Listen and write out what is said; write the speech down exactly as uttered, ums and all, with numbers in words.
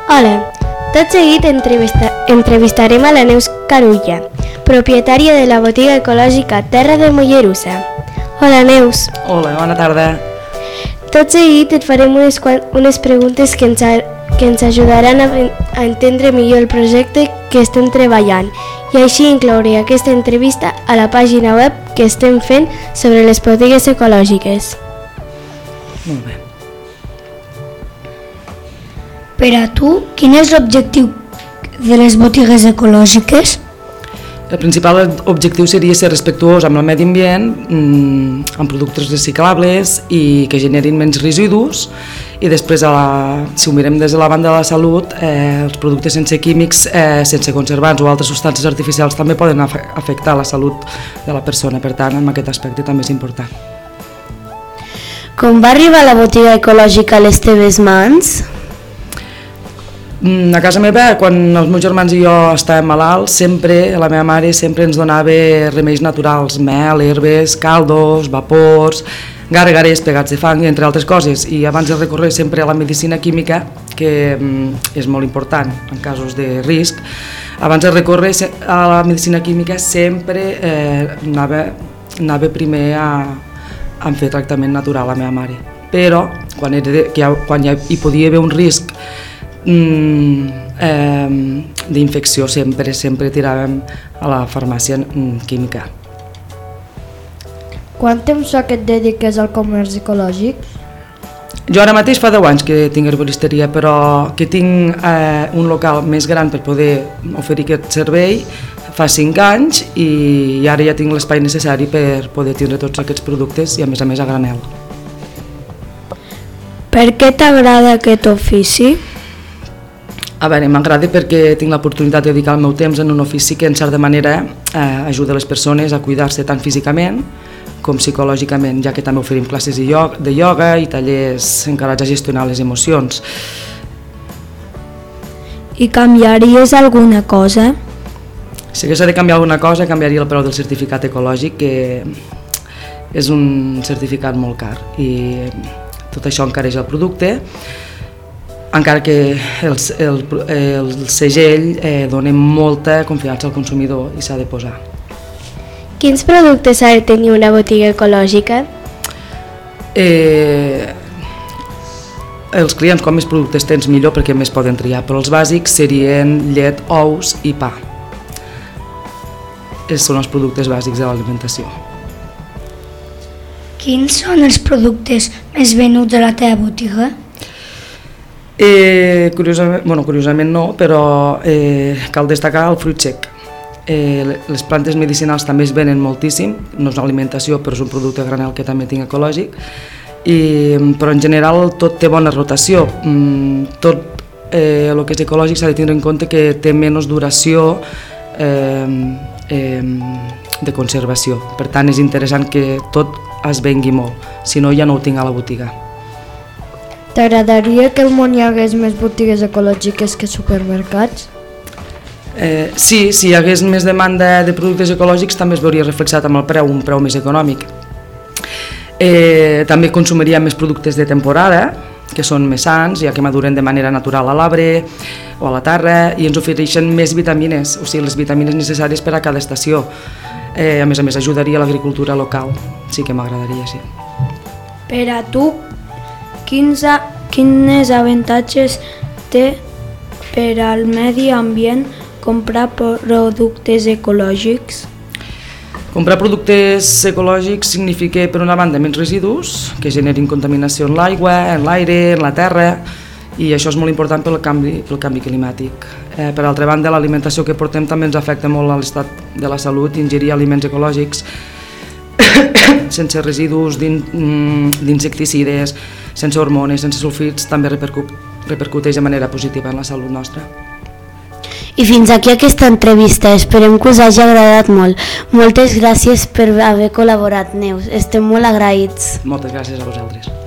Hola, tot seguit entrevista, entrevistarem a la Neus Carulla, propietària de la botiga ecològica Terra de Mollerussa. Hola Neus. Hola, bona tarda. Tot seguit et farem unes, unes preguntes que ens, a, que ens ajudaran a, a entendre millor el projecte que estem treballant i així incloure aquesta entrevista a la pàgina web que estem fent sobre les botigues ecològiques. Molt bé. Per a tu, quin és l'objectiu de les botigues ecològiques? El principal objectiu seria ser respectuós amb el medi ambient, amb productes reciclables i que generin menys residus, i després, a la, si ho mirem des de la banda de la salut, eh, els productes sense químics, eh, sense conservants o altres substàncies artificials també poden afectar la salut de la persona, per tant, en aquest aspecte també és important. Com va arribar la botiga ecològica a les teves mans? A casa meva, quan els meus germans i jo estàvem malalts, sempre, la meva mare sempre ens donava remeis naturals, mel, herbes, caldos, vapors, gàrgares, pegats de fang, entre altres coses, i abans de recórrer sempre a la medicina química, que és molt important en casos de risc, abans de recórrer a la medicina química sempre eh, anava, anava primer a, a fer tractament natural a la meva mare, però quan, era, que ja, quan ja hi podia haver un risc Mm, eh, d'infecció sempre, sempre tiràvem a la farmàcia mm, química. Quant temps fa que et dediques al comerç ecològic? Jo ara mateix fa deu anys que tinc herboristeria, però que tinc eh, un local més gran per poder oferir aquest servei fa cinc anys i, i ara ja tinc l'espai necessari per poder tindre tots aquests productes i a més a més a granel. Per què t'agrada aquest ofici? A veure, m'agrada perquè tinc l'oportunitat de dedicar el meu temps en un ofici que en certa manera eh, ajuda les persones a cuidar-se tant físicament com psicològicament, ja que també oferim classes de ioga, de ioga i tallers encarats a gestionar les emocions. I canviaries alguna cosa? Si hagués de canviar alguna cosa, canviaria el preu del certificat ecològic, que és un certificat molt car i tot això encareix el producte, encara que el, el, el segell eh, dona molta confiança al consumidor i s'ha de posar. Quins productes ha de tenir una botiga ecològica? Eh, els clients, com més productes tens, millor, perquè més poden triar, però els bàsics serien llet, ous i pa. Aquests són els productes bàsics de l'alimentació. Quins són els productes més venuts a la teva botiga? Eh, curiosament, bueno, curiosament no, però eh, cal destacar el fruit sec. Eh, les plantes medicinals també es venen moltíssim, no és una alimentació però és un producte a granel que també tinc ecològic, i, però en general tot té bona rotació. Tot eh, el que és ecològic s'ha de tenir en compte que té menys duració eh, eh, de conservació, per tant és interessant que tot es vengui molt, si no ja no ho tinc a la botiga. T'agradaria que al món hi hagués més botigues ecològiques que supermercats? Eh, sí, si hi hagués més demanda de productes ecològics també es veuria reflexat amb el preu, un preu més econòmic. Eh, també consumiríem més productes de temporada, que són més sans, ja que maduren de manera natural a l'arbre o a la terra i ens ofereixen més vitamines, o sigui, les vitamines necessàries per a cada estació. Eh, a més a més, ajudaria l'agricultura local, sí que m'agradaria, sí. Per a tu, quins, a, quins avantatges té per al medi ambient comprar productes ecològics? Comprar productes ecològics significa, per una banda, menys residus, que generin contaminació en l'aigua, en l'aire, en la terra, i això és molt important pel canvi, pel canvi climàtic. Eh, per altra banda, l'alimentació que portem també ens afecta molt a l'estat de la salut, ingerir aliments ecològics sense residus d'insecticides, sense hormones, sense sulfits, també repercuteix de manera positiva en la salut nostra. I fins aquí aquesta entrevista, esperem que us hagi agradat molt. Moltes gràcies per haver col·laborat, Neus, estem molt agraïts. Moltes gràcies a vosaltres.